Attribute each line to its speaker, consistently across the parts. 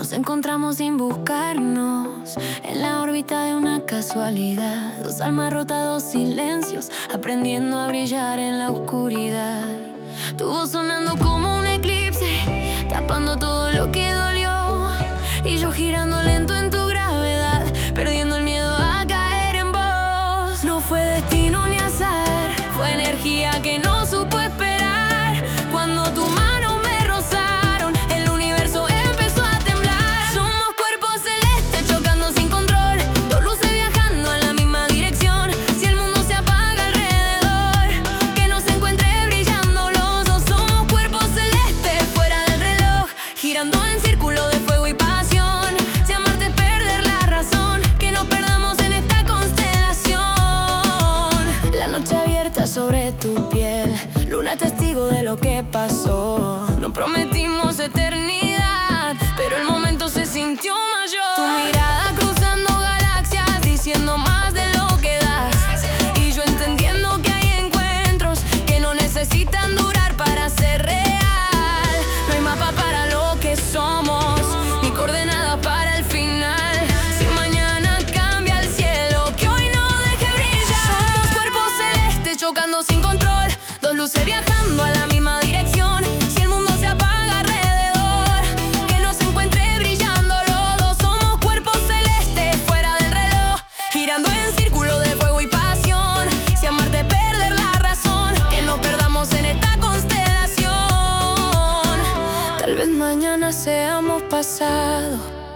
Speaker 1: Nos encontramos sin buscarnos, en la órbita de una casualidad. Dos almas rotas, dos silencios, aprendiendo a brillar en la oscuridad. Tu voz sonando como un eclipse, tapando todo lo que dolió. Y yo girando lento en tu gravedad, perdiendo el miedo a caer en vos. No fue destino ni azar, fue energía que no supo esperar. Cuando tu mano me rozaron, el universo empezó a temblar. Somos cuerpos celestes chocando sin control, dos luces viajando en la misma dirección. Si el mundo se apaga alrededor, que nos encuentre brillando los dos. Somos cuerpos celestes fuera del reloj, girando en círculo de fuego y pasión. Si amarte es perder la razón, que nos perdamos en esta constelación. La noche abierta sobre tu piel, luna testigo de lo que pasó. No prometimos eternidad, pero el momento se sintió mayor. Tu mirada cruzando galaxias, diciendo más de lo que das. Y yo entendiendo que hay encuentros que no necesitan durar para ser real. No hay mapa para lo que somos, ni coordenada para el final. Si mañana cambia el cielo, que hoy no deje brillar. Somos cuerpos celestes chocando sin control, dos luces viajando a la misma dirección. Si el mundo se apaga alrededor, que nos encuentre brillando los dos. Somos cuerpos celestes fuera del reloj, girando en círculo de fuego y pasión. Si amarte es perder la razón, que no perdamos en esta constelación. Tal vez mañana seamos pasado,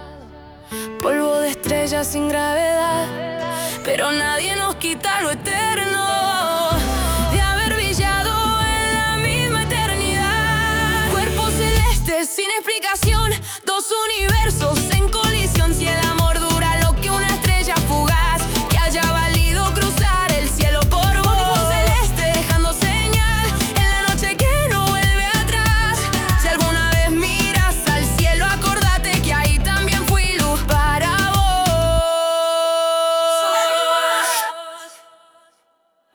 Speaker 1: polvo de estrellas sin gravedad, pero nadie nos quita lo eterno de haber brillado en la misma eternidad. Cuerpos celestes sin explicación, dos universos en